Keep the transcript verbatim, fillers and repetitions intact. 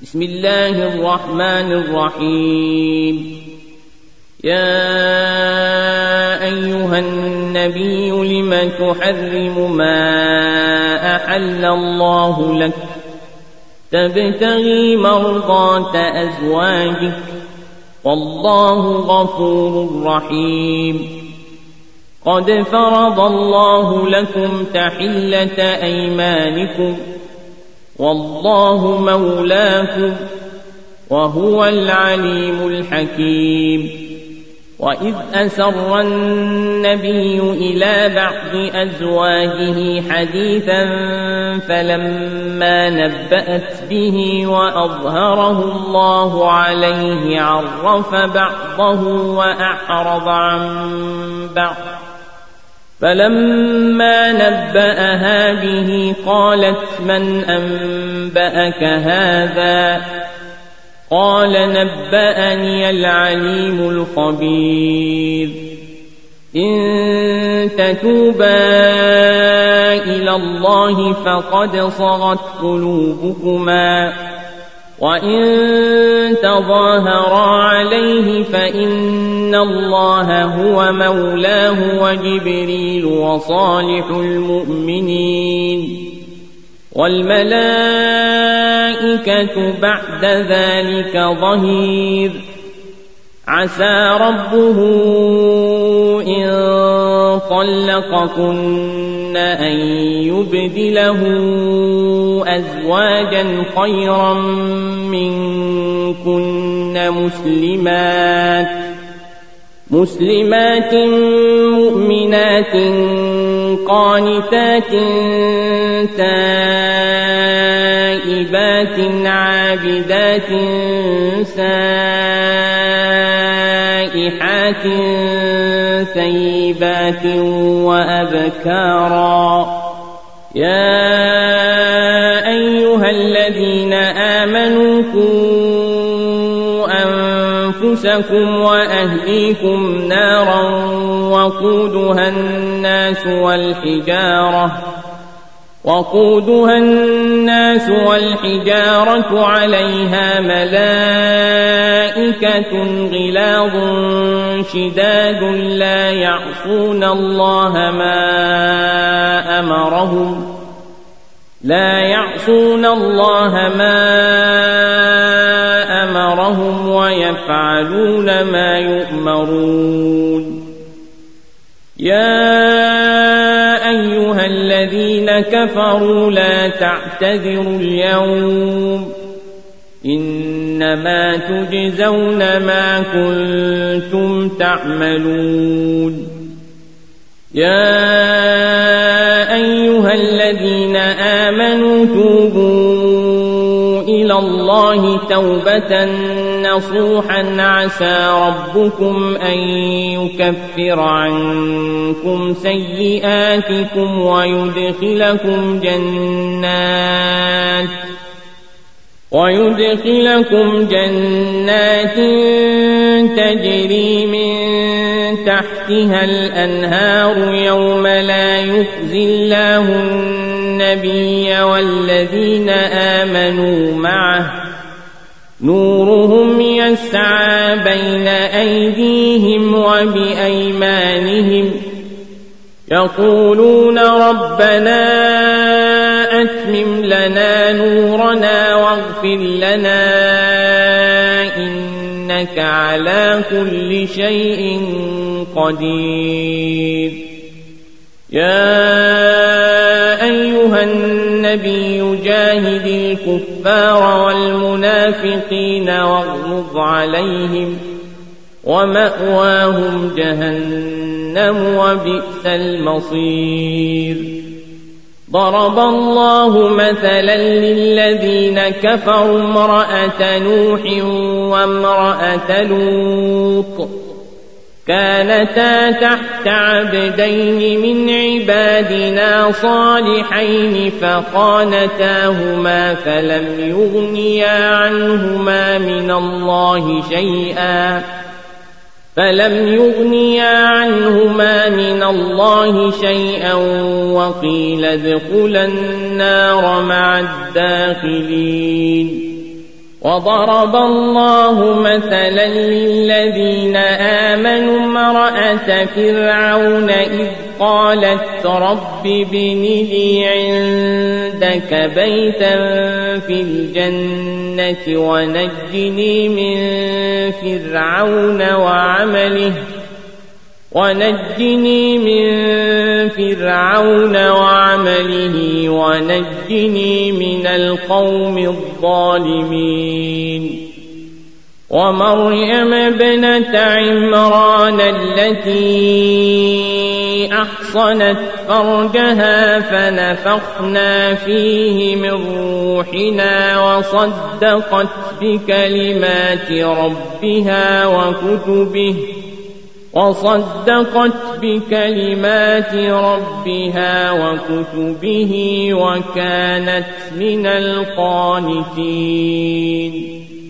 بسم الله الرحمن الرحيم. يا أيها النبي لم تحرم ما أحل الله لك تبتغي مرضات أزواجك والله غفور رحيم. قد فرض الله لكم تحلة أيمانكم والله مولاكم وهو العليم الحكيم. وإذ أسر النبي إلى بعض أزواجه حديثا فلما نبأت به وأظهره الله عليه عرف بعضه وأعرض عن بعض، فلما نبأها به قالت من أنبأك هذا؟ قال نبأني العليم الخبير. إن تتوبا إلى الله فقد صغت قلوبكما، وإن تظاهرا عليه فإن الله هو مولاه وجبريل وصالح المؤمنين والملائكة بعد ذلك ظهير. عسى ربه إن طلقكن أن يبدله أزواجا خيرا منكن مسلمات مسلمات مؤمنات قانتات تائبات عابدات سائحات ثيبات وأبكارا. يا أيها الذين آمنوا قوا أنفسكم وأهليكم نارا وقودها الناس والحجارة وقودها الناس والحجارة عليها ملائكة غلاظ شداد لا يعصون الله ما أمرهم لا يعصون الله ما أمرهم ويفعلون ما يؤمرون. يا أيها الذين كفروا لا تعتذروا اليوم إنما تجزون ما كنتم تعملون. يا أيها الذين آمنوا توبوا إلى الله توبة نصوحا عسى ربكم أن يكفر عنكم سيئاتكم ويدخلكم جنات ويدخلكم جنات تجري من تحتها الأنهار يوم لا يخزي الله النبي والذين آمنوا معه نورهم يسعى بين أيديهم وبأيمانهم يقولون ربنا أتمم لنا نورنا واغفر لنا إنك على كل شيء قدير. يا أيها النبي جاهد الكفار والمنافقين واغلظ عليهم ومأواهم جهنم وبئس المصير. ضرب الله مثلا للذين كفروا امرأة نوح وامرأة لوط كانتا تحت عبدين من عبادنا صالحين فخانتاهما فلم يغنيا عنهما من الله شيئا فلم يغنيا عنهما من الله شيئا وقيل ادخلا النار مع الداخلين وضرب الله مثلا للذين آمنوا امرأة فرعون إذ قالت رب ابن لي عندك بيتا في الجنة ونجني من فرعون وعمله ونجني من فرعون وعمله ونجني من القوم الظالمين ومريم ابنة عمران التي أحصنت فرجها فنفخنا فيه من روحنا وصدقت بكلمات ربها وكتبه وصدقت بكلمات ربها وكتبه وكانت من القانتين